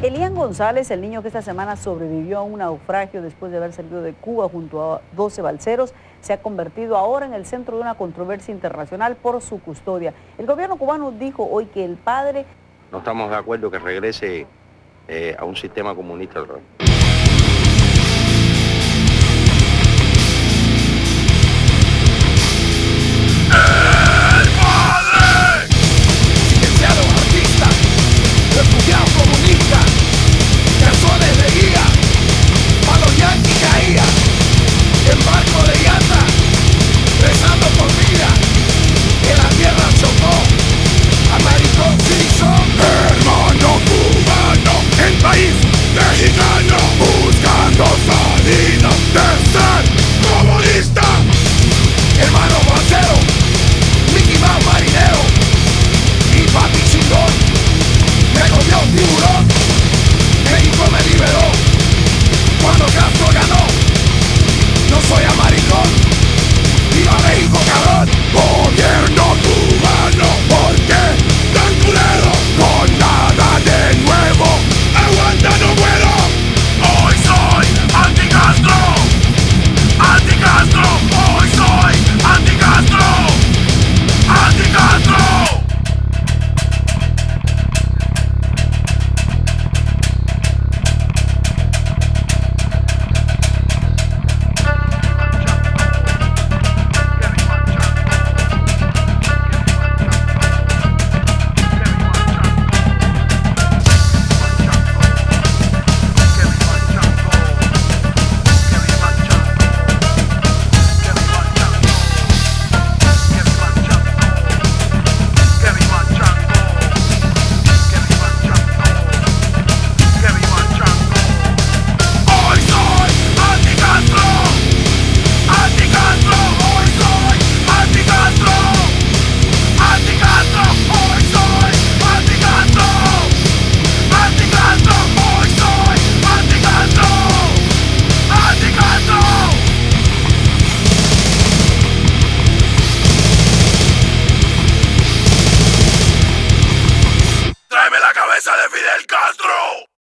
Elian González, el niño que esta semana sobrevivió a un naufragio después de haber salido de Cuba junto a 12 balseros, se ha convertido ahora en el centro de una controversia internacional por su custodia. El gobierno cubano dijo hoy que el padre... No estamos de acuerdo que regrese a un sistema comunista otra vez.